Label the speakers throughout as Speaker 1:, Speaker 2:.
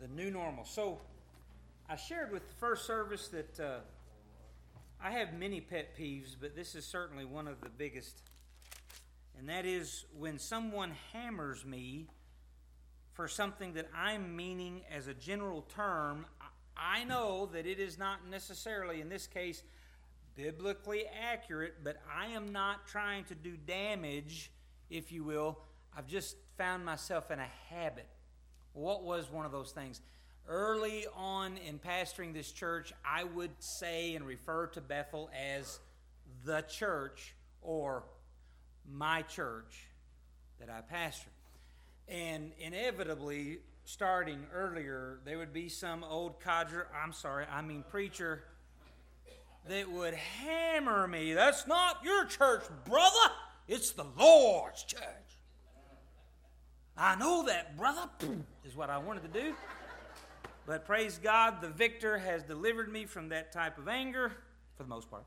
Speaker 1: the new normal. So I shared with the first service that I have many pet peeves, but this is certainly one of the biggest. And that is when someone hammers me for something that I'm meaning as a general term. I know that it is not necessarily, in this case, biblically accurate, but I am not trying to do damage, if you will. I've just found myself in a habit. What was one of those things? Early on in pastoring this church, I would say and refer to Bethel as the church or my church that I pastor. And inevitably, starting earlier, there would be some old preacher that would hammer me. That's not your church, brother. It's the Lord's church. I know that, brother, is what I wanted to do. But praise God, the victor has delivered me from that type of anger, for the most part.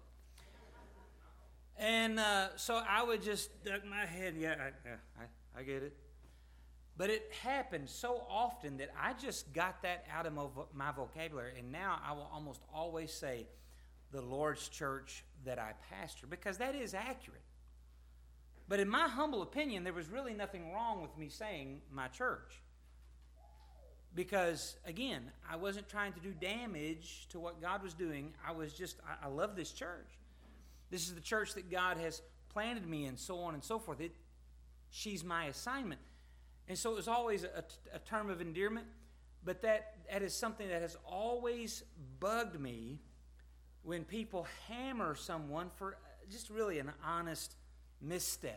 Speaker 1: And so I would just duck my head. I get it. But it happened so often that I just got that out of my vocabulary. And now I will almost always say the Lord's church that I pastor, because that is accurate. But in my humble opinion, there was really nothing wrong with me saying my church. Because, again, I wasn't trying to do damage to what God was doing. I love this church. This is the church that God has planted me in, so on and so forth. She's my assignment. And so it was always a term of endearment. But that is something that has always bugged me when people hammer someone for just really an honest misstep.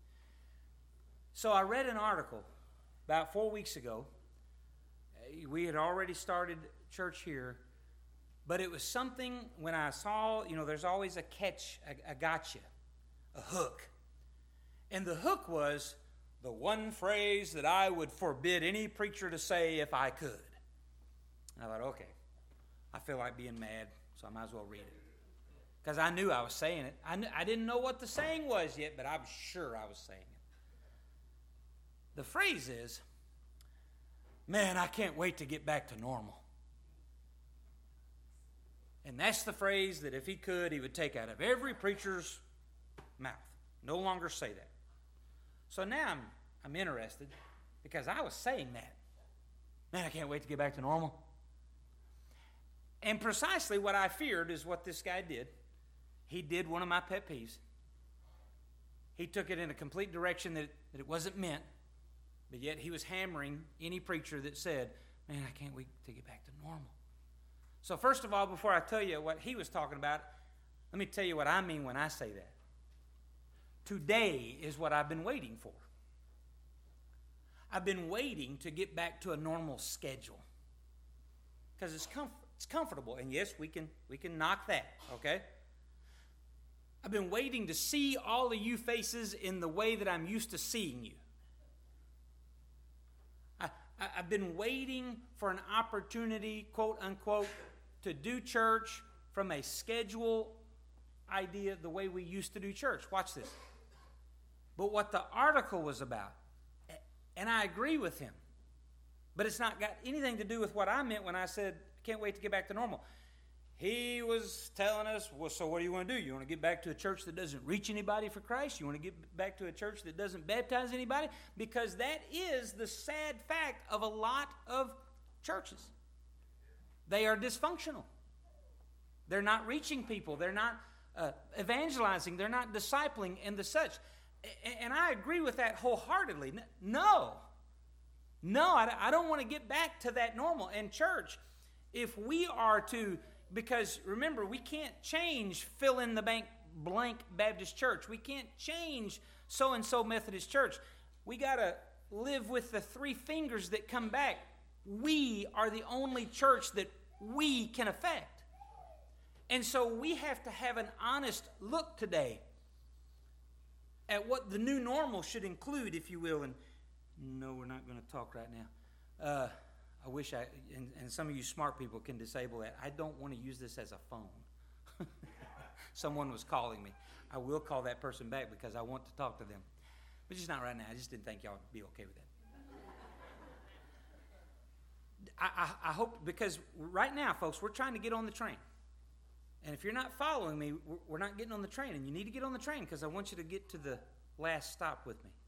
Speaker 1: So I read an article about 4 weeks ago. We had already started church here, but it was something when I saw, there's always a catch, a gotcha, a hook. And the hook was the one phrase that I would forbid any preacher to say if I could. And I thought, okay, I feel like being mad, so I might as well read it. Because I knew I was saying it. I didn't know what the saying was yet, but I'm sure I was saying it. The phrase is, man, I can't wait to get back to normal. And that's the phrase that if he could, he would take out of every preacher's mouth. No longer say that. So now I'm interested because I was saying that. Man, I can't wait to get back to normal. And precisely what I feared is what this guy did. He did one of my pet peeves. He took it in a complete direction that it wasn't meant, but yet he was hammering any preacher that said, man, I can't wait to get back to normal. So first of all, before I tell you what he was talking about, let me tell you what I mean when I say that. Today is what I've been waiting for. I've been waiting to get back to a normal schedule because it's comfortable. And yes, we can knock that, okay? I've been waiting to see all of you faces in the way that I'm used to seeing you. I've been waiting for an opportunity, quote unquote, to do church from a schedule idea the way we used to do church. Watch this. But what the article was about, and I agree with him, but it's not got anything to do with what I meant when I said, can't wait to get back to normal. He was telling us, well, so what do you want to do? You want to get back to a church that doesn't reach anybody for Christ? You want to get back to a church that doesn't baptize anybody? Because that is the sad fact of a lot of churches. They are dysfunctional. They're not reaching people. They're not evangelizing. They're not discipling and the such. And I agree with that wholeheartedly. No, I don't want to get back to that normal. And church, if we are to... Because remember, we can't change fill in the blank Baptist church. We can't change so-and-so Methodist church. We got to live with the three fingers that come back. We are the only church that we can affect. And so we have to have an honest look today at what the new normal should include, if you will. And no, we're not going to talk right now. I wish and some of you smart people can disable that. I don't want to use this as a phone. Someone was calling me. I will call that person back because I want to talk to them. But just not right now. I just didn't think y'all would be okay with that. I hope, because right now, folks, we're trying to get on the train. And if you're not following me, we're not getting on the train. And you need to get on the train because I want you to get to the last stop with me.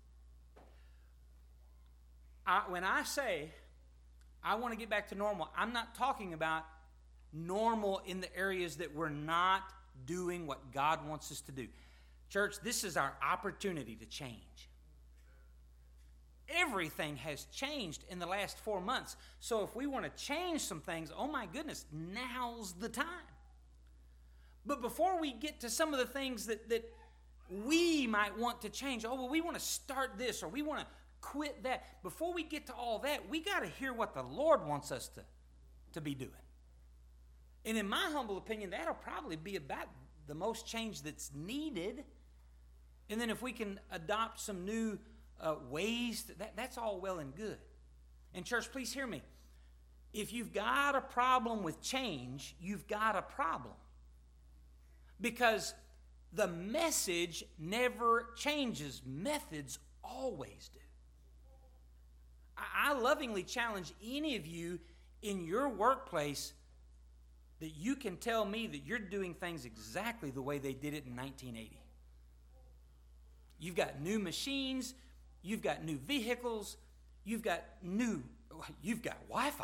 Speaker 1: When I say I want to get back to normal, I'm not talking about normal in the areas that we're not doing what God wants us to do. Church, this is our opportunity to change. Everything has changed in the last 4 months. So if we want to change some things, oh my goodness, now's the time. But before we get to some of the things that we might want to change, oh, well, we want to start this or we want to quit that. Before we get to all that, we got to hear what the Lord wants us to be doing. And in my humble opinion, that'll probably be about the most change that's needed. And then if we can adopt some new ways, that's all well and good. And church, please hear me. If you've got a problem with change, you've got a problem. Because the message never changes. Methods always do. I lovingly challenge any of you in your workplace that you can tell me that you're doing things exactly the way they did it in 1980. You've got new machines, you've got new vehicles, you've got Wi-Fi.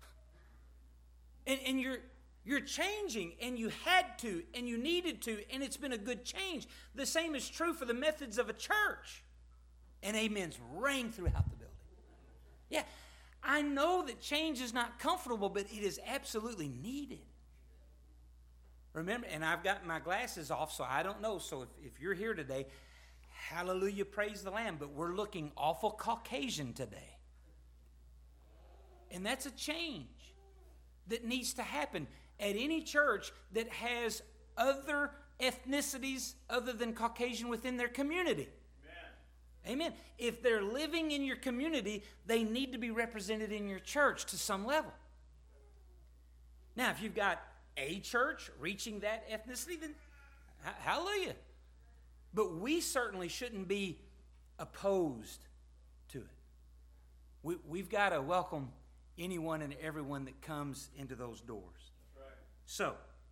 Speaker 1: And you're changing, and you had to, and you needed to, and it's been a good change. The same is true for the methods of a church. And amens rang throughout the building. Yeah, I know that change is not comfortable, but it is absolutely needed. Remember, and I've got my glasses off, so I don't know. So if you're here today, hallelujah, praise the Lamb, but we're looking awful Caucasian today. And that's a change that needs to happen at any church that has other ethnicities other than Caucasian within their community. Amen. If they're living in your community, they need to be represented in your church to some level. Now, if you've got a church reaching that ethnicity, then hallelujah. But we certainly shouldn't be opposed to it. We've got to welcome anyone and everyone that comes into those doors. That's right. So,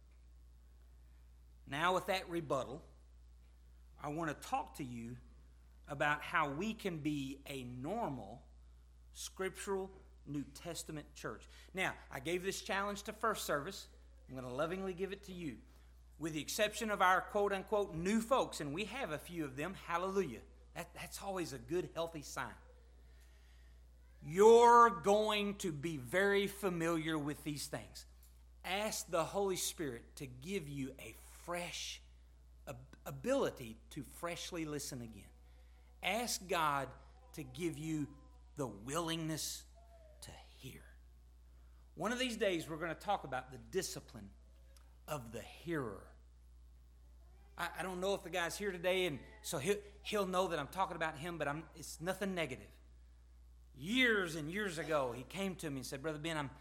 Speaker 1: now with that rebuttal, I want to talk to you about how we can be a normal, scriptural, New Testament church. Now, I gave this challenge to first service. I'm going to lovingly give it to you. With the exception of our quote-unquote new folks, and we have a few of them, hallelujah. That's always a good, healthy sign. You're going to be very familiar with these things. Ask the Holy Spirit to give you a fresh ability to freshly listen again. Ask God to give you the willingness to hear. One of these days, we're going to talk about the discipline of the hearer. I don't know if the guy's here today, and so he'll know that I'm talking about him, but it's nothing negative. Years and years ago, he came to me and said, Brother Ben, I'm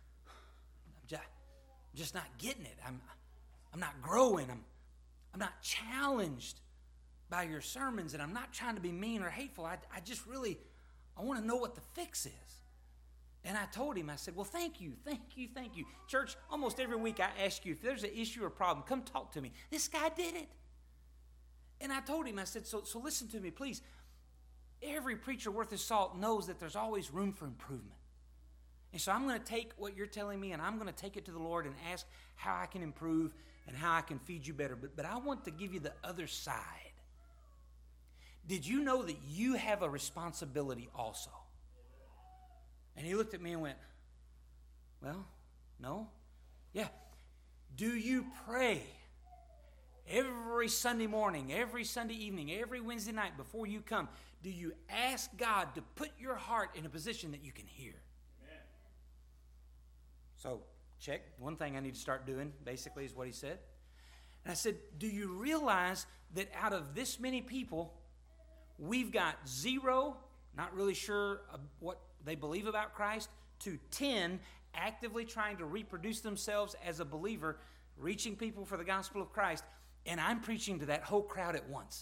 Speaker 1: just not getting it. I'm not growing. I'm not challenged by your sermons, and I'm not trying to be mean or hateful. I just really, I want to know what the fix is. And I told him, I said, well, thank you. Church, almost every week I ask you, if there's an issue or problem, come talk to me. This guy did it. And I told him, I said, so listen to me, please. Every preacher worth his salt knows that there's always room for improvement. And so I'm going to take what you're telling me, and I'm going to take it to the Lord and ask how I can improve and how I can feed you better. But I want to give you the other side. Did you know that you have a responsibility also? And he looked at me and went, well, no. Yeah. Do you pray every Sunday morning, every Sunday evening, every Wednesday night before you come? Do you ask God to put your heart in a position that you can hear? Amen. So, check. One thing I need to start doing, basically, is what he said. And I said, do you realize that out of this many people, we've got 0, not really sure what they believe about Christ, to 10 actively trying to reproduce themselves as a believer, reaching people for the gospel of Christ, and I'm preaching to that whole crowd at once.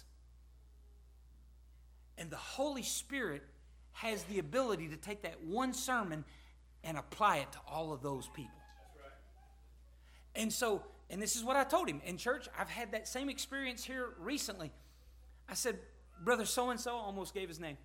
Speaker 1: And the Holy Spirit has the ability to take that one sermon and apply it to all of those people. And so, and this is what I told him. In church, I've had that same experience here recently. I said, Brother so-and-so, almost gave his name.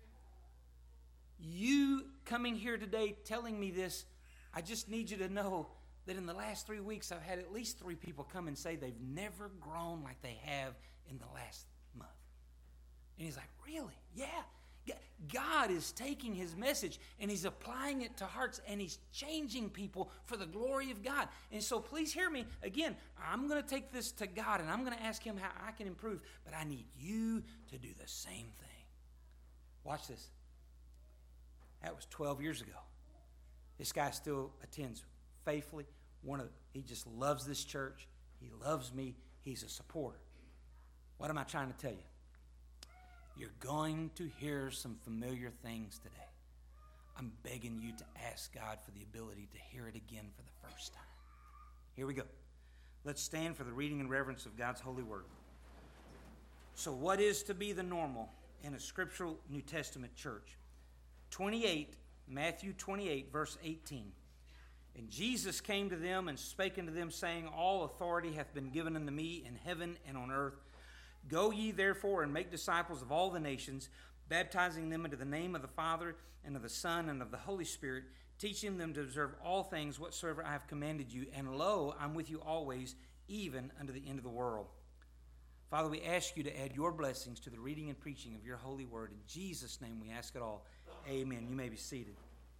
Speaker 1: You coming here today telling me this, I just need you to know that in the last 3 weeks, I've had at least 3 people come and say they've never grown like they have in the last month. And he's like, really? Yeah. God is taking his message and he's applying it to hearts and he's changing people for the glory of God. And so please hear me. Again, I'm going to take this to God and I'm going to ask him how I can improve. But I need you to do the same thing. Watch this. That was 12 years ago. This guy still attends faithfully. He just loves this church. He loves me. He's a supporter. What am I trying to tell you? You're going to hear some familiar things today. I'm begging you to ask God for the ability to hear it again for the first time. Here we go. Let's stand for the reading and reverence of God's holy word. So what is to be the normal in a scriptural New Testament church? Matthew 28, verse 18. And Jesus came to them and spake unto them, saying, All authority hath been given unto me in heaven and on earth. Go ye therefore and make disciples of all the nations, baptizing them into the name of the Father and of the Son and of the Holy Spirit, teaching them to observe all things whatsoever I have commanded you. And lo, I'm with you always, even unto the end of the world. Father, we ask you to add your blessings to the reading and preaching of your holy word. In Jesus' name we ask it all. Amen. You may be seated.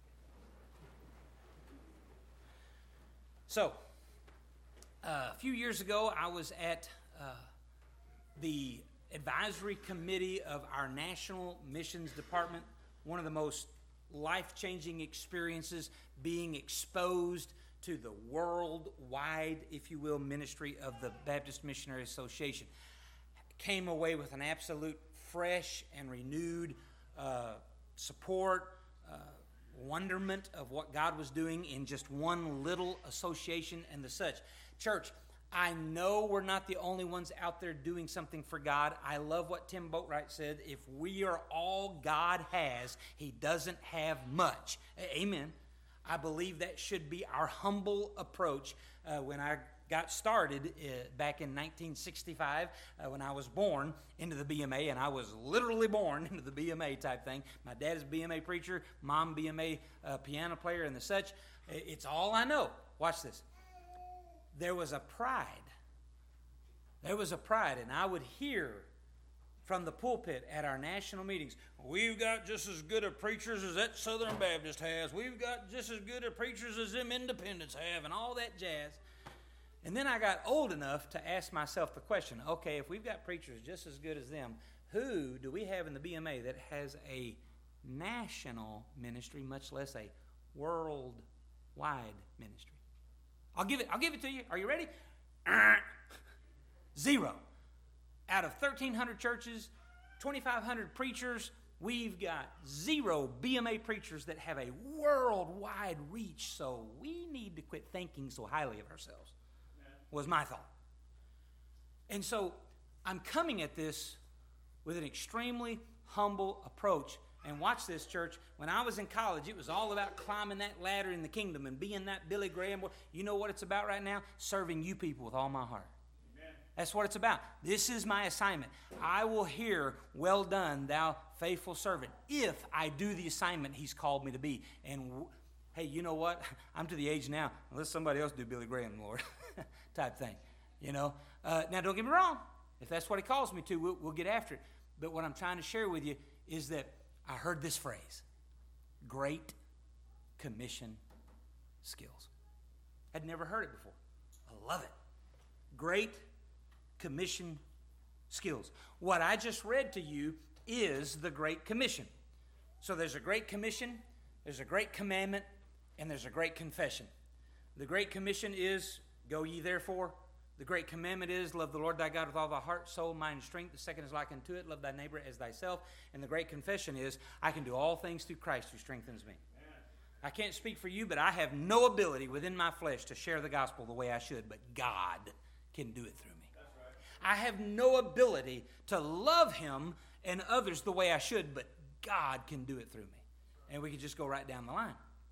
Speaker 1: So, a few years ago, I was at the advisory committee of our National Missions Department. One of the most life-changing experiences, being exposed to the worldwide, if you will, ministry of the Baptist Missionary Association. Came away with an absolute fresh and renewed support, wonderment of what God was doing in just one little association and the such. Church, I know we're not the only ones out there doing something for God. I love what Tim Boatwright said. If we are all God has, he doesn't have much. Amen. I believe that should be our humble approach. When I got started back in 1965, when I was born into the BMA, and I was literally born into the BMA type thing. My dad is a BMA preacher, mom BMA piano player and the such. It's all I know. Watch this. There was a pride. And I would hear from the pulpit at our national meetings, we've got just as good of preachers as that Southern Baptist has. We've got just as good of preachers as them independents have, and all that jazz. And then I got old enough to ask myself the question, okay, if we've got preachers just as good as them, who do we have in the BMA that has a national ministry, much less a worldwide ministry? I'll give it to you. Are you ready? 0. Out of 1,300 churches, 2,500 preachers, we've got 0 BMA preachers that have a worldwide reach. So we need to quit thinking so highly of ourselves, was my thought. And so I'm coming at this with an extremely humble approach. And watch this, church. When I was in college, it was all about climbing that ladder in the kingdom and being that Billy Graham. You know what it's about right now? Serving you people with all my heart. Amen. That's what it's about. This is my assignment. I will hear, well done, thou faithful servant, if I do the assignment he's called me to be. And hey, you know what? I'm to the age now, unless somebody else do Billy Graham, Lord, type thing. You know. Now, don't get me wrong. If that's what he calls me to, we'll get after it. But what I'm trying to share with you is that I heard this phrase, Great Commission skills. I'd never heard it before. I love it. Great Commission skills. What I just read to you is the Great Commission. So there's a Great Commission, there's a Great Commandment, and there's a Great Confession. The Great Commission is, go ye therefore. The Great Commandment is, love the Lord thy God with all thy heart, soul, mind, and strength. The second is like unto it, love thy neighbor as thyself. And the Great Confession is, I can do all things through Christ who strengthens me. Amen. I can't speak for you, but I have no ability within my flesh to share the gospel the way I should, but God can do it through me. That's right. I have no ability to love him and others the way I should, but God can do it through me. And we can just go right down the line.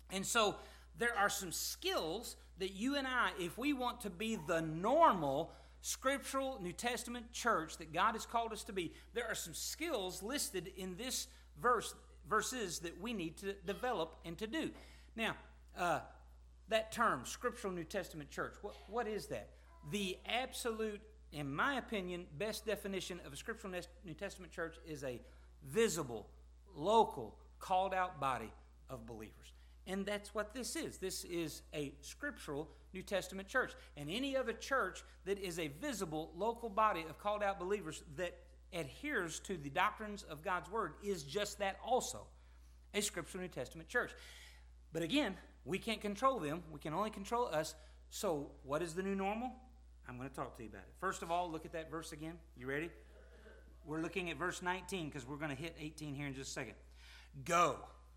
Speaker 1: And so there are some skills that you and I, if we want to be the normal scriptural New Testament church that God has called us to be, there are some skills listed in this verses that we need to develop and to do. Now, that term, scriptural New Testament church, what is that? The absolute, in my opinion, best definition of a scriptural New Testament church is a visible, local, called out body of believers. And that's what this is. This is a scriptural New Testament church. And any other church that is a visible, local body of called out believers that adheres to the doctrines of God's Word is just that also, a scriptural New Testament church. But again, we can't control them. We can only control us. So what is the new normal? I'm going to talk to you about it. First of all, look at that verse again. You ready? We're looking at verse 19 because we're going to hit 18 here in just a second. Go.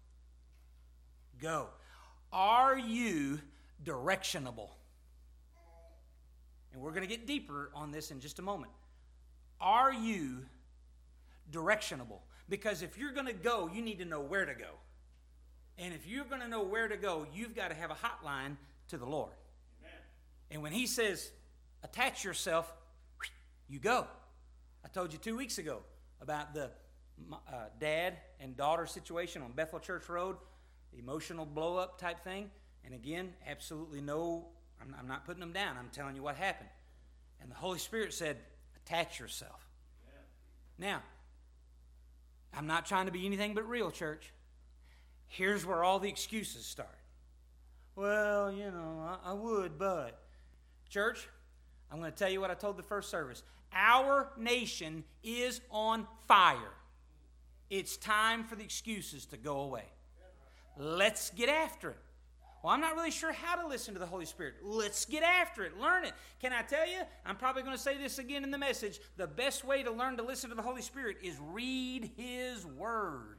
Speaker 1: Go. Are you directionable? And we're going to get deeper on this in just a moment. Are you directionable? Because if you're going to go, you need to know where to go. And if you're going to know where to go, you've got to have a hotline to the Lord. Amen. And when He says, attach yourself, you go. I told you 2 weeks ago about the dad and daughter situation on Bethel Church Road, emotional blow-up type thing. And again, absolutely no, I'm not putting them down. I'm telling you what happened. And the Holy Spirit said, attach yourself. Yeah. Now, I'm not trying to be anything but real, church. Here's where all the excuses start. Well, you know, I would, but. Church, I'm going to tell you what I told the first service. Our nation is on fire. It's time for the excuses to go away. Let's get after it. Well, I'm not really sure how to listen to the Holy Spirit. Let's get after it. Learn it. Can I tell you? I'm probably going to say this again in the message. The best way to learn to listen to the Holy Spirit is read His Word.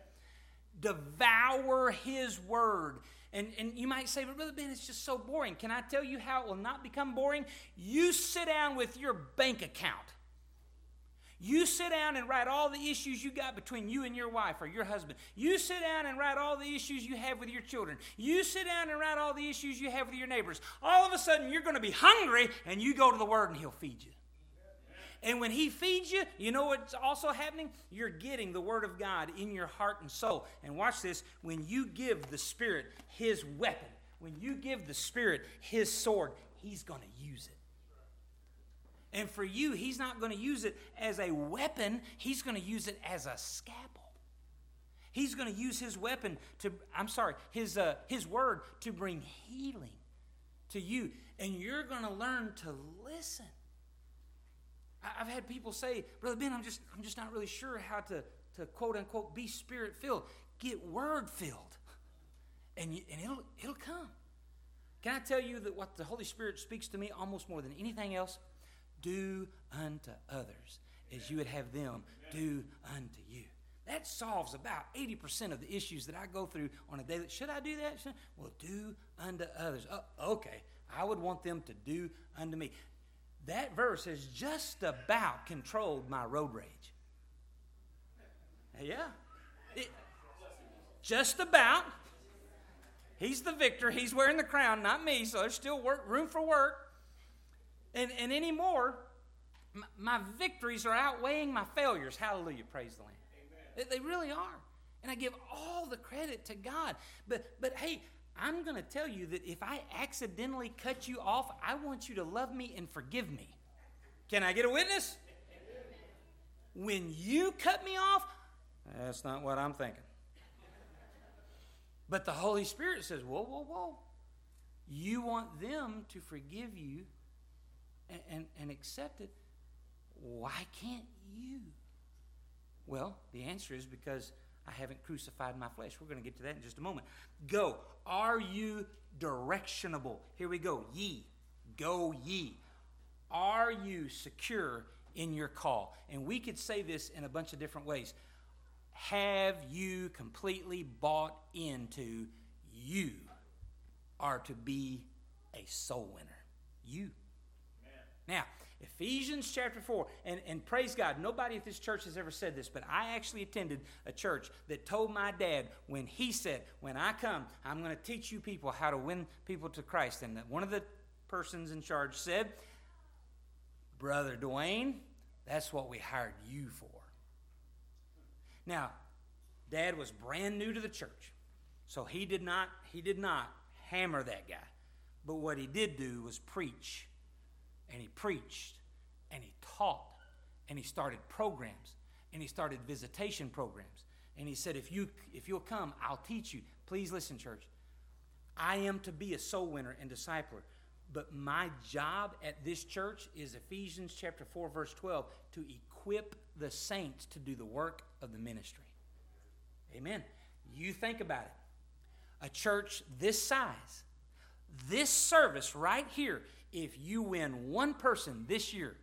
Speaker 1: Devour His Word. And you might say, but Brother Ben, it's just so boring. Can I tell you how it will not become boring? You sit down with your bank account. You sit down and write all the issues you got between you and your wife or your husband. You sit down and write all the issues you have with your children. You sit down and write all the issues you have with your neighbors. All of a sudden, you're going to be hungry, and you go to the Word, and He'll feed you. And when He feeds you, you know what's also happening? You're getting the Word of God in your heart and soul. And watch this. When you give the Spirit His weapon, when you give the Spirit His sword, He's going to use it. And for you, He's not going to use it as a weapon. He's going to use it as a scalpel. He's going to use His weapon His Word to bring healing to you. And you're going to learn to listen. I've had people say, Brother Ben, I'm just not really sure how to quote unquote be Spirit filled. Get Word filled, and it'll come. Can I tell you that what the Holy Spirit speaks to me almost more than anything else? Do unto others as you would have them do unto you. That solves about 80% of the issues that I go through on a daily. Should I do that? Well, do unto others. Oh, okay, I would want them to do unto me. That verse has just about controlled my road rage. Yeah. Just about. He's the victor. He's wearing the crown, not me, so there's still room for work. And anymore, my victories are outweighing my failures. Hallelujah, praise the Lamb. They really are. And I give all the credit to God. But hey, I'm going to tell you that if I accidentally cut you off, I want you to love me and forgive me. Can I get a witness? When you cut me off, that's not what I'm thinking. But the Holy Spirit says, whoa, whoa, whoa. You want them to forgive you and accept it. Why can't you? Well, the answer is because I haven't crucified my flesh. We're going to get to that in just a moment. Go. Are you directionable? Here we go. Ye. Go ye. Are you secure in your call? And we could say this in a bunch of different ways. Have you completely bought into you are to be a soul winner? You. Now, Ephesians chapter 4, and praise God, nobody at this church has ever said this, but I actually attended a church that told my dad when he said, when I come, I'm going to teach you people how to win people to Christ. And one of the persons in charge said, Brother Dwayne, that's what we hired you for. Now, Dad was brand new to the church, so he did not hammer that guy. But what he did do was preach, and he preached, and he taught, and he started programs, and he started visitation programs. And he said, if you'll come, I'll teach you. Please listen, church. I am to be a soul winner and discipler. But my job at this church is Ephesians chapter 4, verse 12, to equip the saints to do the work of the ministry. Amen. You think about it. A church this size, this service right here, if you win one person this year,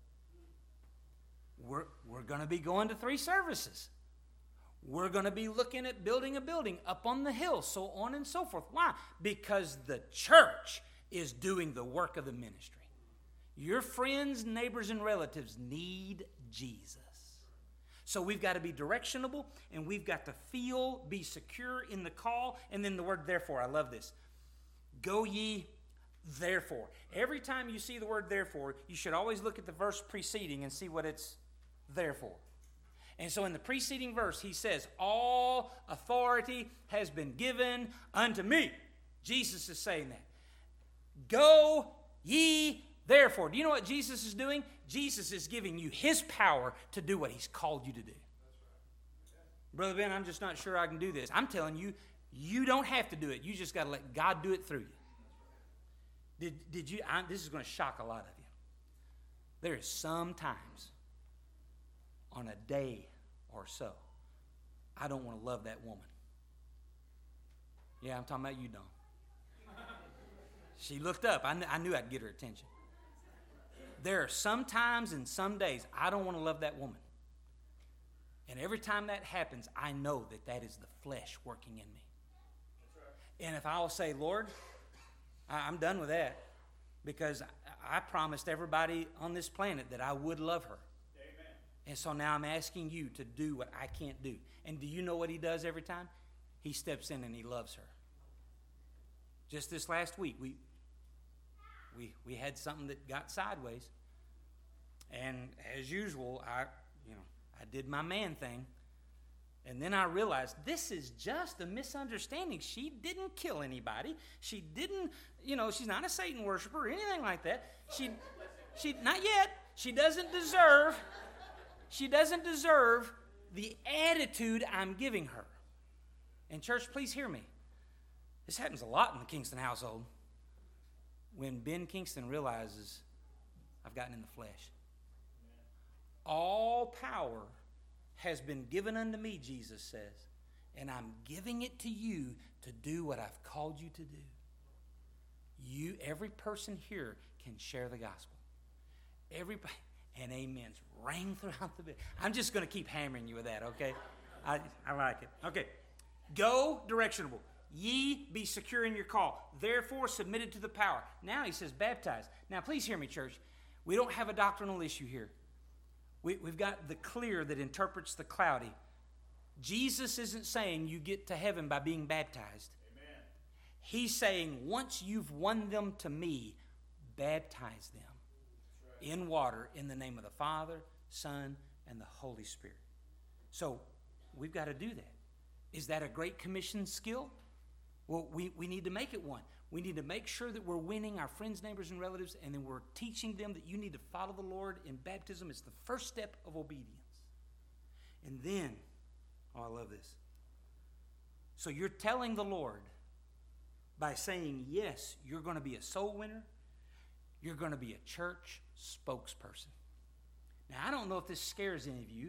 Speaker 1: we're going to be going to 3 services. We're going to be looking at building a building up on the hill, so on and so forth. Why? Because the church is doing the work of the ministry. Your friends, neighbors, and relatives need Jesus. So we've got to be directionable, and we've got to be secure in the call. And then the word therefore, I love this. Go ye therefore. Every time you see the word therefore, you should always look at the verse preceding and see what it's there for. And so in the preceding verse, he says, all authority has been given unto me. Jesus is saying that. Go ye therefore. Do you know what Jesus is doing? Jesus is giving you his power to do what he's called you to do. Brother Ben, I'm just not sure I can do this. I'm telling you, you don't have to do it. You just got to let God do it through you. Did you? This is going to shock a lot of you. There is some times on a day or so, I don't want to love that woman. Yeah, I'm talking about you, Dawn. She looked up. I knew I'd get her attention. There are some times and some days I don't want to love that woman. And every time that happens, I know that that is the flesh working in me. And if I will say, Lord, I'm done with that, because I promised everybody on this planet that I would love her. Amen. And so now I'm asking you to do what I can't do. And do you know what he does every time? He steps in and he loves her. Just this last week, we had something that got sideways. And as usual, I did my man thing. And then I realized this is just a misunderstanding. She didn't kill anybody. She didn't, she's not a Satan worshiper or anything like that. She not yet. She doesn't deserve the attitude I'm giving her. And church, please hear me. This happens a lot in the Kingston household. When Ben Kingston realizes I've gotten in the flesh. All power has been given unto me, Jesus says, and I'm giving it to you to do what I've called you to do. Every person here can share the gospel. Everybody, and amens rang throughout the bit. I'm just going to keep hammering you with that, okay? I like it. Okay, go directionable. Ye be secure in your call, therefore submitted to the power. Now he says baptize. Now please hear me, church. We don't have a doctrinal issue here. We've got the clear that interprets the cloudy. Jesus isn't saying you get to heaven by being baptized. Amen. He's saying once you've won them to me, baptize them in water in the name of the Father, Son, and the Holy Spirit. So we've got to do that. Is that a Great Commission skill? Well, we need to make it one. We need to make sure that we're winning our friends, neighbors, and relatives, and then we're teaching them that you need to follow the Lord in baptism. It's the first step of obedience. And then, I love this. So you're telling the Lord by saying, yes, you're going to be a soul winner. You're going to be a church spokesperson. Now, I don't know if this scares any of you.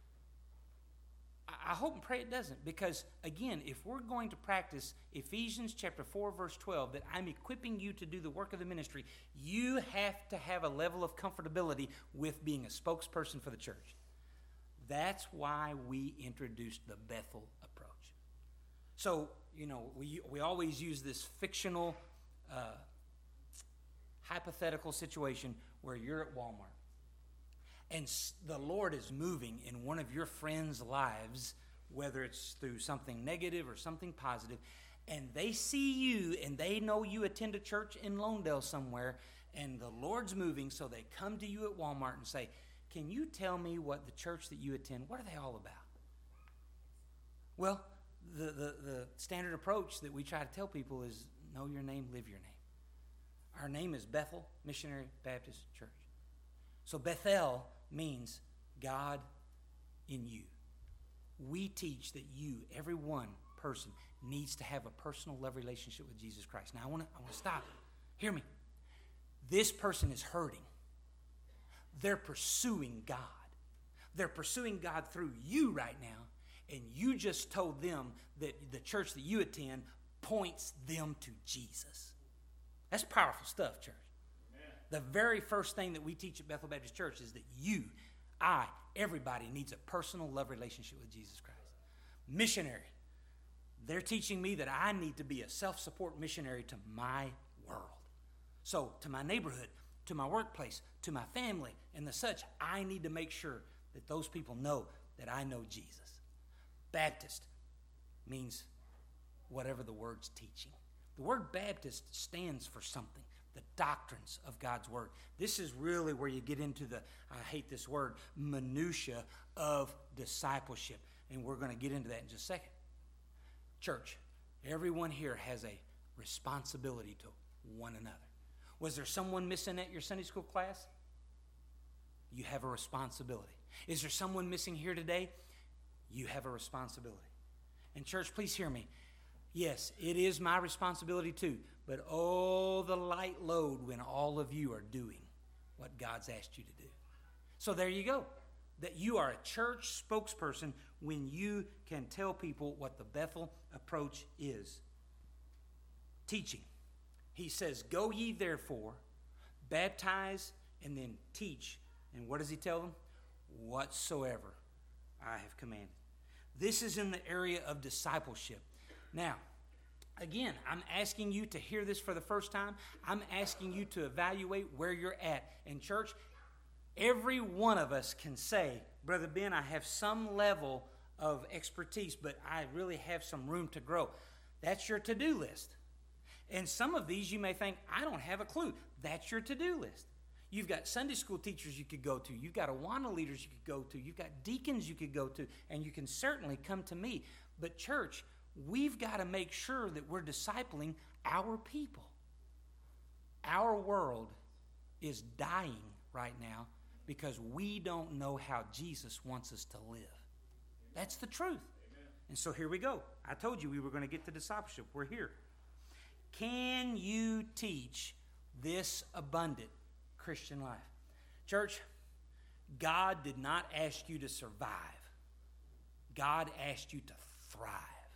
Speaker 1: I hope and pray it doesn't, because, again, if we're going to practice Ephesians chapter 4, verse 12, that I'm equipping you to do the work of the ministry, you have to have a level of comfortability with being a spokesperson for the church. That's why we introduced the Bethel approach. So, we always use this fictional, hypothetical situation where you're at Walmart and the Lord is moving in one of your friends' lives, whether it's through something negative or something positive, and they see you and they know you attend a church in Lonedale somewhere, and the Lord's moving, so they come to you at Walmart and say, can you tell me what the church that you attend, what are they all about? Well, the standard approach that we try to tell people is know your name, live your name. Our name is Bethel Missionary Baptist Church. So Bethel means God in you. We teach that you, every one person, needs to have a personal love relationship with Jesus Christ. Now I want to stop. Hear me. This person is hurting. They're pursuing God. They're pursuing God through you right now, and you just told them that the church that you attend points them to Jesus. That's powerful stuff, church. Amen. The very first thing that we teach at Bethel Baptist Church is that you, I, everybody needs a personal love relationship with Jesus Christ. Missionary. They're teaching me that I need to be a self-support missionary to my world. So to my neighborhood, to my workplace, to my family, and the such, I need to make sure that those people know that I know Jesus. Baptist means whatever the word's teaching. The word Baptist stands for something, the doctrines of God's word. This is really where you get into the, I hate this word, minutia of discipleship. And we're going to get into that in just a second. Church, everyone here has a responsibility to one another. Was there someone missing at your Sunday school class? You have a responsibility. Is there someone missing here today? You have a responsibility. And church, please hear me. Yes, it is my responsibility too, but oh, the light load when all of you are doing what God's asked you to do. So there you go. That you are a church spokesperson when you can tell people what the Bethel approach is. Teaching. He says, go ye therefore, baptize, and then teach. And what does he tell them? Whatsoever I have commanded. This is in the area of discipleship. Now, again, I'm asking you to hear this for the first time. I'm asking you to evaluate where you're at. In church, every one of us can say, Brother Ben, I have some level of expertise, but I really have some room to grow. That's your to-do list. And some of these you may think, I don't have a clue. That's your to-do list. You've got Sunday school teachers you could go to. You've got Awana leaders you could go to. You've got deacons you could go to. And you can certainly come to me. But church, we've got to make sure that we're discipling our people. Our world is dying right now because we don't know how Jesus wants us to live. That's the truth. Amen. And so here we go. I told you we were going to get to discipleship. We're here. Can you teach this abundant Christian life? Church, God did not ask you to survive. God asked you to thrive.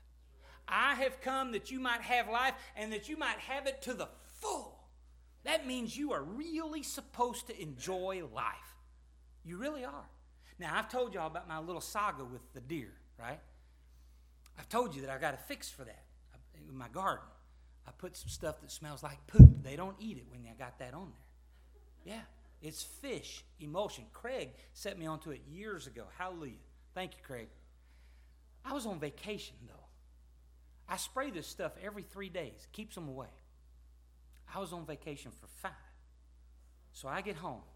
Speaker 1: I have come that you might have life and that you might have it to the full. That means you are really supposed to enjoy life. You really are. Now, I've told y'all about my little saga with the deer, right? I've told you that I've got a fix for that in my garden. I put some stuff that smells like poop. They don't eat it when I got that on there. Yeah, it's fish emulsion. Craig set me onto it years ago. Hallelujah. Thank you, Craig. I was on vacation, though. I spray this stuff every 3 days. Keeps them away. I was on vacation for 5. So I get home.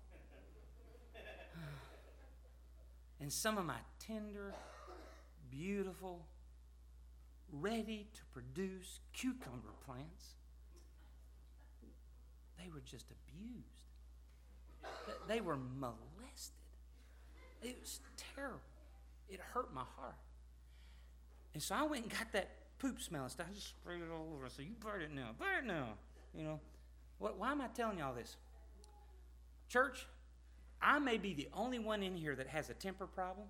Speaker 1: And some of my tender, beautiful, ready to produce cucumber plants, they were just abused. They were molested. It was terrible. It hurt my heart. And so I went and got that poop smelling stuff. I just sprayed it all over. I said, you burn it now. Burn it now. You know. Why am I telling y'all this? Church, I may be the only one in here that has a temper problem.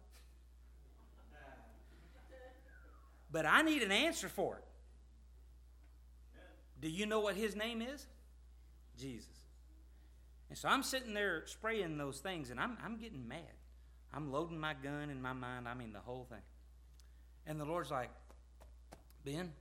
Speaker 1: But I need an answer for it. Do you know what his name is? Jesus. And so I'm sitting there spraying those things, and I'm getting mad. I'm loading my gun in my mind. I mean, the whole thing. And the Lord's like, Ben,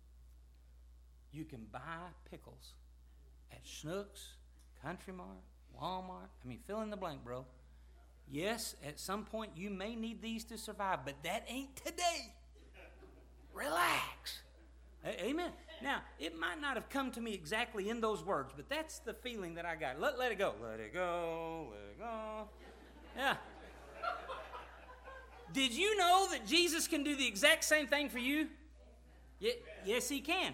Speaker 1: you can buy pickles at Schnucks, Country Mart, Walmart. Fill in the blank, bro. Yes, at some point you may need these to survive, but that ain't today. Relax. Amen. Now, it might not have come to me exactly in those words, but that's the feeling that I got. Let it go. Let it go. Let it go. Yeah. Did you know that Jesus can do the exact same thing for you? Yes, he can.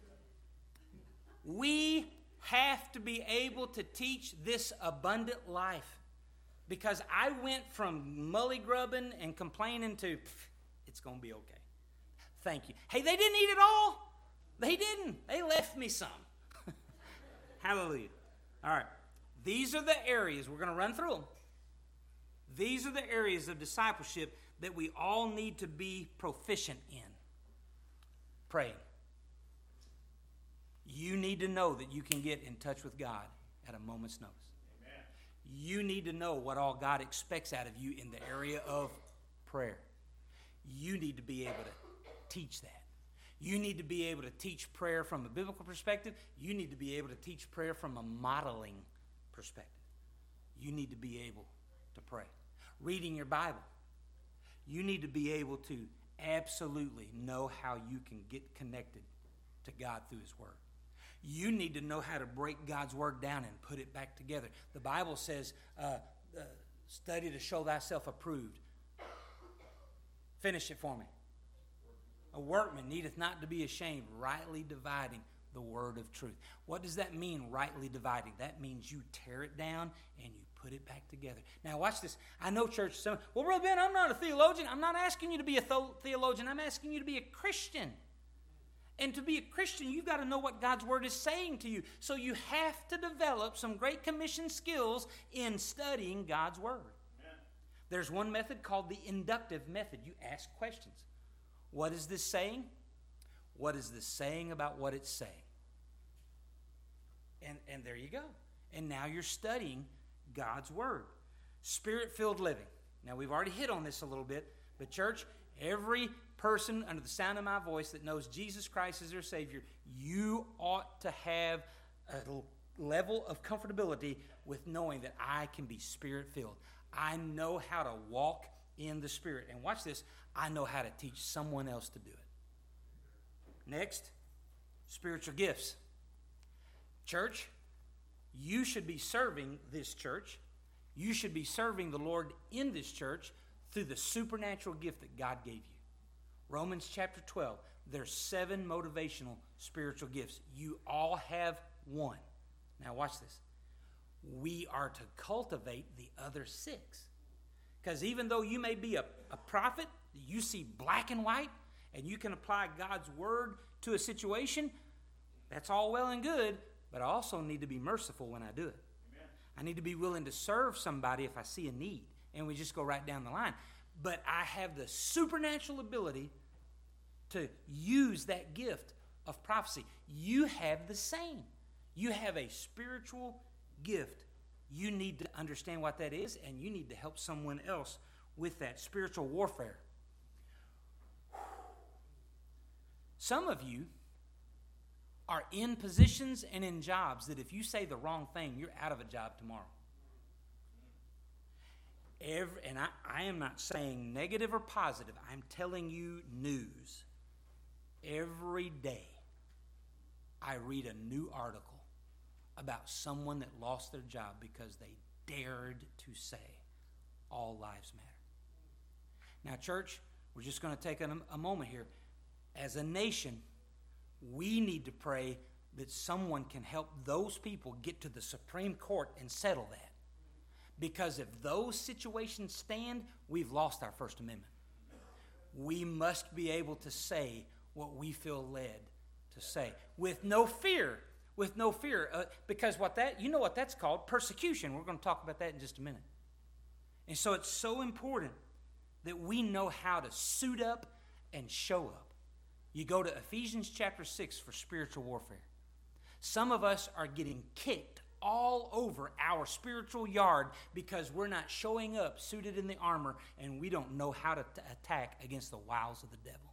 Speaker 1: We have to be able to teach this abundant life, because I went from mully-grubbing and complaining to, it's going to be okay. Thank you. Hey, they didn't eat it all. They didn't. They left me some. Hallelujah. All right. These are the areas. We're going to run through them. These are the areas of discipleship that we all need to be proficient in. Praying. You need to know that you can get in touch with God at a moment's notice. Amen. You need to know what all God expects out of you in the area of prayer. You need to be able to teach that. You need to be able to teach prayer from a biblical perspective. You need to be able to teach prayer from a modeling perspective. You need to be able to pray. Reading your Bible. You need to be able to absolutely know how you can get connected to God through His Word. You need to know how to break God's Word down and put it back together. The Bible says, study to show thyself approved. Finish it for me. A workman needeth not to be ashamed, rightly dividing the word of truth. What does that mean, rightly dividing? That means you tear it down and you put it back together. Now watch this. I know church, well, Brother Ben, I'm not a theologian. I'm not asking you to be a theologian. I'm asking you to be a Christian. And to be a Christian, you've got to know what God's Word is saying to you. So you have to develop some Great Commission skills in studying God's Word. Amen. There's one method called the inductive method. You ask questions. What is this saying? What is this saying about what it's saying? And there you go. And now you're studying God's Word. Spirit-filled living. Now, we've already hit on this a little bit, but church, every person under the sound of my voice that knows Jesus Christ as their Savior, you ought to have a level of comfortability with knowing that I can be Spirit-filled. I know how to walk in the Spirit. And watch this, I know how to teach someone else to do it. Next, spiritual gifts. Church, you should be serving this church. You should be serving the Lord in this church through the supernatural gift that God gave you. Romans chapter 12, there's 7 motivational spiritual gifts. You all have one. Now watch this. We are to cultivate the other 6. Because even though you may be a prophet, you see black and white, and you can apply God's Word to a situation, that's all well and good, but I also need to be merciful when I do it. Amen. I need to be willing to serve somebody if I see a need, and we just go right down the line. But I have the supernatural ability to use that gift of prophecy. You have the same. You have a spiritual gift. You need to understand what that is, and you need to help someone else with that spiritual warfare. Some of you are in positions and in jobs that if you say the wrong thing, you're out of a job tomorrow. And I am not saying negative or positive. I'm telling you news. Every day, I read a new article about someone that lost their job because they dared to say, all lives matter. Now, church, we're just going to take a moment here. As a nation, we need to pray that someone can help those people get to the Supreme Court and settle that. Because if those situations stand, we've lost our First Amendment. We must be able to say what we feel led to say with no fear. With no fear. Because you know what that's called? Persecution. We're going to talk about that in just a minute. And so it's so important that we know how to suit up and show up. You go to Ephesians chapter 6 for spiritual warfare. Some of us are getting kicked all over our spiritual yard because we're not showing up suited in the armor and we don't know how to attack against the wiles of the devil.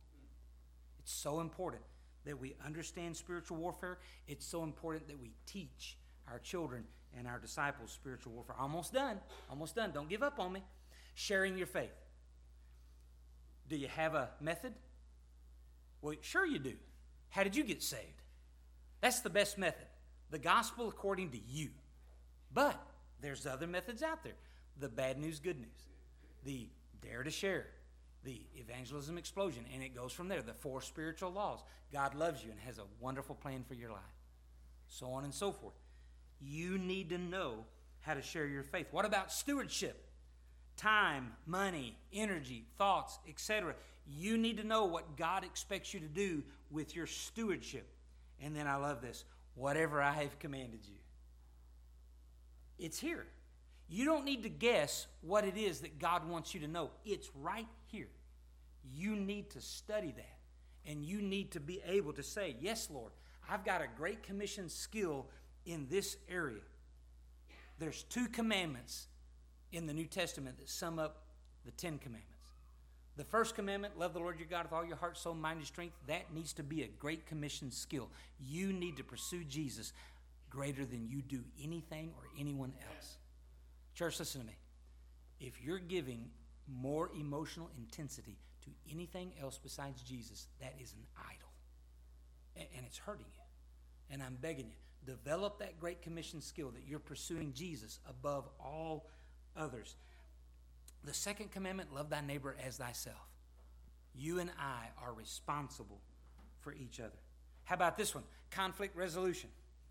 Speaker 1: It's so important that we understand spiritual warfare. It's so important that we teach our children, and our disciples' spiritual warfare. Almost done. Almost done. Don't give up on me. Sharing your faith. Do you have a method? Well, sure you do. How did you get saved? That's the best method. The gospel according to you. But there's other methods out there. The bad news, good news. The dare to share. The evangelism explosion. And it goes from there. The 4 spiritual laws. God loves you and has a wonderful plan for your life. So on and so forth. You need to know how to share your faith. What about stewardship? Time, money, energy, thoughts, etc. You need to know what God expects you to do with your stewardship. And then I love this. Whatever I have commanded you. It's here. You don't need to guess what it is that God wants you to know. It's right here. You need to study that. And you need to be able to say, yes, Lord, I've got a great commission skill in this area. There's 2 commandments in the New Testament that sum up the 10 commandments. The first commandment, love the Lord your God with all your heart, soul, mind, and strength. That needs to be a great commission skill. You need to pursue Jesus greater than you do anything or anyone else. Church, listen to me. If you're giving more emotional intensity to anything else besides Jesus, that is an idol. And it's hurting you. And I'm begging you, develop that great commission skill that you're pursuing Jesus above all others. The second commandment, love thy neighbor as thyself. You and I are responsible for each other. How about this one? Conflict resolution.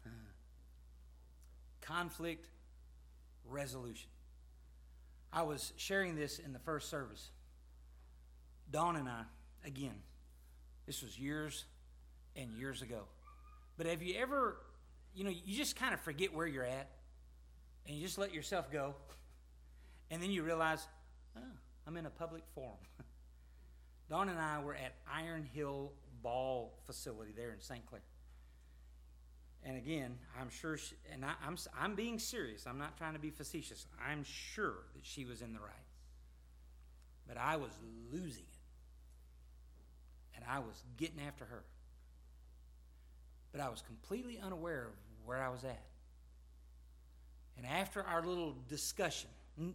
Speaker 1: Conflict resolution. I was sharing this in the first service. Dawn and I, again, this was years and years ago. But have you ever, you just kind of forget where you're at and you just let yourself go. And then you realize, I'm in a public forum. Dawn and I were at Iron Hill Ball Facility there in St. Clair. And again, I'm sure, I'm being serious. I'm not trying to be facetious. I'm sure that she was in the right. But I was losing it. And I was getting after her. But I was completely unaware of where I was at. And after our little discussion,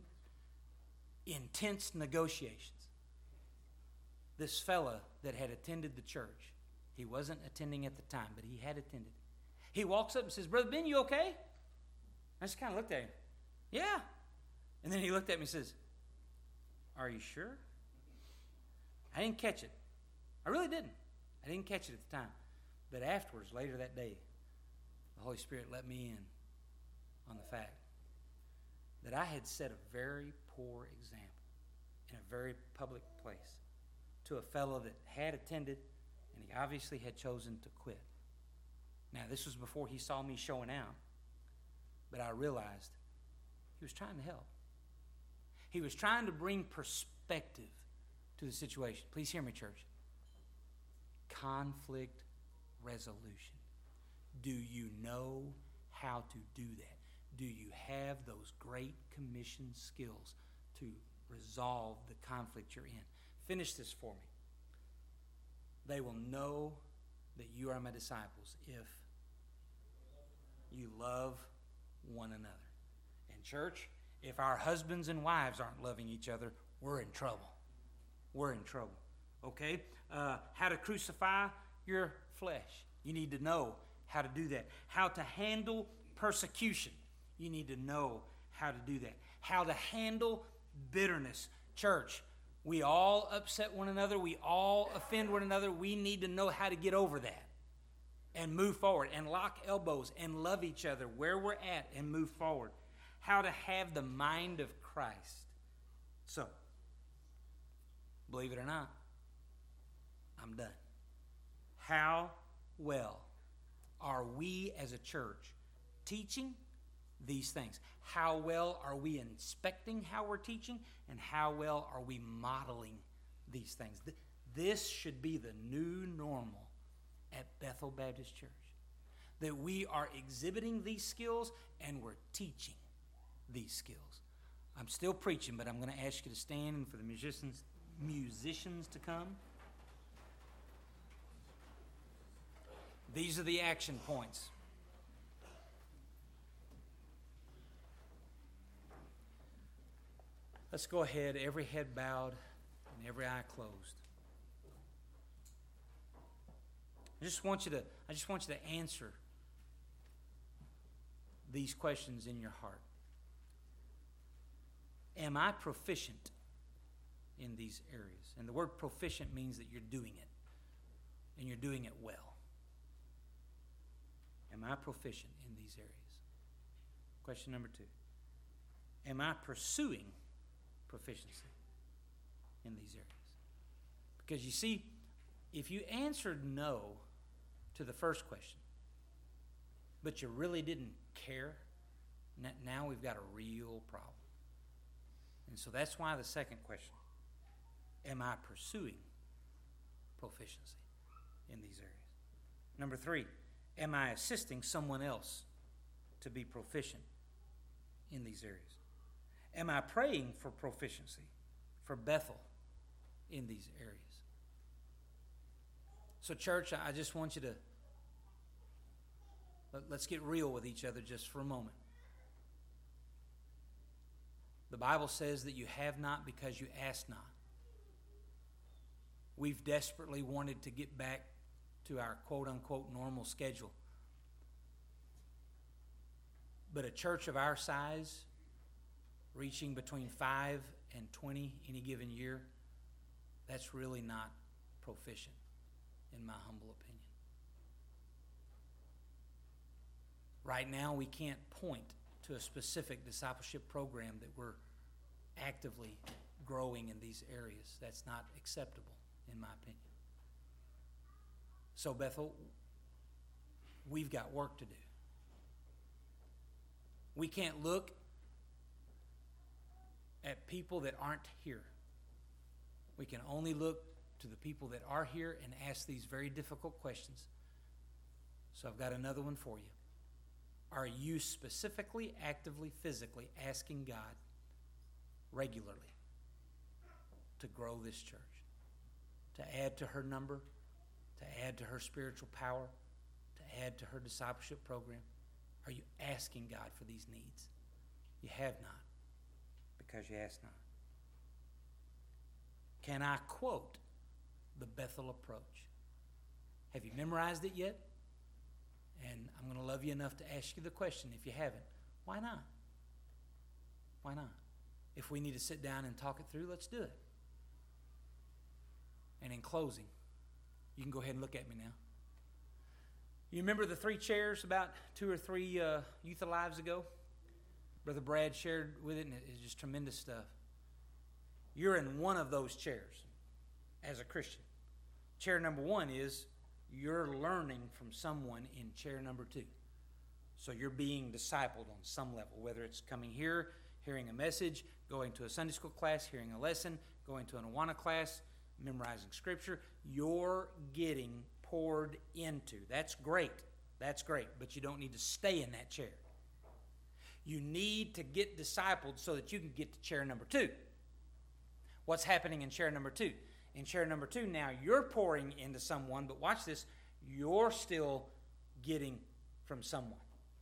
Speaker 1: intense negotiations, this fella that had attended the church, he wasn't attending at the time, but he had attended. He walks up and says, Brother Ben, you okay? I just kind of looked at him. Yeah. And then he looked at me and says, are you sure? I didn't catch it. I really didn't. I didn't catch it at the time. But afterwards, later that day, the Holy Spirit let me in on the fact that I had set a very poor example in a very public place to a fellow that had attended, and he obviously had chosen to quit. Now, this was before he saw me showing out, but I realized he was trying to help. He was trying to bring perspective to the situation. Please hear me, church. Conflict resolution. Do you know how to do that? Do you have those great commission skills to resolve the conflict you're in? Finish this for me. They will know that you are my disciples if you love one another. And church, if our husbands and wives aren't loving each other, we're in trouble. We're in trouble. Okay? How to crucify your flesh. You need to know how to do that. How to handle persecution. You need to know how to do that. How to handle bitterness. Church, we all upset one another. We all offend one another. We need to know how to get over that and move forward and lock elbows and love each other where we're at and move forward. How to have the mind of Christ. So, believe it or not, I'm done. How well are we as a church teaching these things? How well are we inspecting how we're teaching? And how well are we modeling these things? This should be the new normal at Bethel Baptist Church. That we are exhibiting these skills and we're teaching these skills. I'm still preaching, but I'm going to ask you to stand and for the musicians to come. These are the action points. Let's go ahead, every head bowed and every eye closed. I just want you to answer these questions in your heart. Am I proficient in these areas? And the word proficient means that you're doing it, and you're doing it well. Am I proficient in these areas? Question number 2. Am I pursuing proficiency in these areas? Because you see, if you answered no to the first question, but you really didn't care, now we've got a real problem. And so that's why the second question, am I pursuing proficiency in these areas? Number 3, am I assisting someone else to be proficient in these areas? Am I praying for proficiency for Bethel in these areas? So church, I just want you to, let's get real with each other just for a moment. The Bible says that you have not because you ask not. We've desperately wanted to get back to our quote-unquote normal schedule. But a church of our size, reaching between 5 and 20 any given year, that's really not proficient, in my humble opinion. Right now, we can't point to a specific discipleship program that we're actively growing in these areas. That's not acceptable, in my opinion. So, Bethel, we've got work to do. We can't look at people that aren't here. We can only look to the people that are here and ask these very difficult questions. So I've got another one for you. Are you specifically, actively, physically asking God regularly to grow this church, to add to her number, to add to her spiritual power, to add to her discipleship program? Are you asking God for these needs? You have not, because you ask not. Can I quote the Bethel approach? Have you memorized it yet? And I'm going to love you enough to ask you the question, if you haven't, why not? Why not? If we need to sit down and talk it through, let's do it. And in closing, you can go ahead and look at me now. You remember the 3 chairs about 2 or 3 Youth Alives ago? Brother Brad shared with it, and it's just tremendous stuff. You're in one of those chairs as a Christian. Chair number 1 is you're learning from someone in chair number 2. So you're being discipled on some level, whether it's coming here, hearing a message, going to a Sunday school class, hearing a lesson, going to an Awana class, memorizing scripture. You're getting poured into. That's great. That's great. But you don't need to stay in that chair. You need to get discipled so that you can get to chair number 2. What's happening in chair number 2? In chair number 2, now you're pouring into someone, but watch this, you're still getting from someone.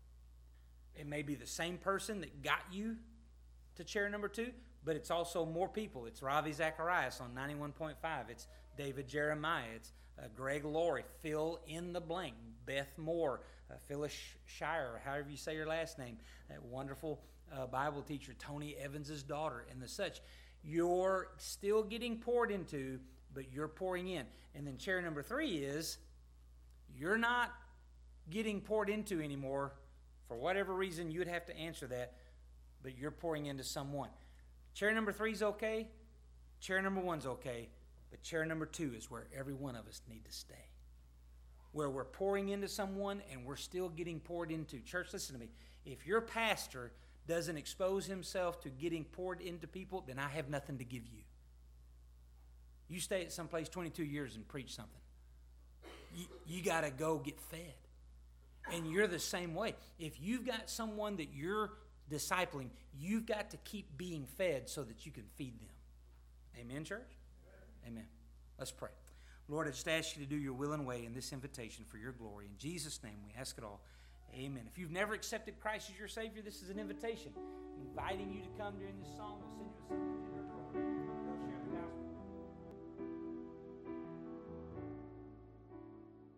Speaker 1: It may be the same person that got you to chair number 2, but it's also more people. It's Ravi Zacharias on 91.5. It's David Jeremiah. It's Greg Laurie. Fill in the blank. Beth Moore. Phyllis Shire, however you say your last name. That wonderful Bible teacher, Tony Evans' daughter, and the such. You're still getting poured into, but you're pouring in. And then chair number 3 is you're not getting poured into anymore. For whatever reason, you'd have to answer that, but you're pouring into someone. Chair number 3 is okay. Chair number 1's okay. But chair number 2 is where every one of us need to stay. Where we're pouring into someone and we're still getting poured into. Church, listen to me. If your pastor doesn't expose himself to getting poured into people, then I have nothing to give you. You stay at someplace 22 years and preach something. You got to go get fed. And you're the same way. If you've got someone that you're discipling, you've got to keep being fed so that you can feed them. Amen, church? Amen. Let's pray. Lord, I just ask you to do your will and way in this invitation for your glory. In Jesus' name we ask it all. Amen. If you've never accepted Christ as your Savior, this is an invitation inviting you to come during this song. We'll send you a song.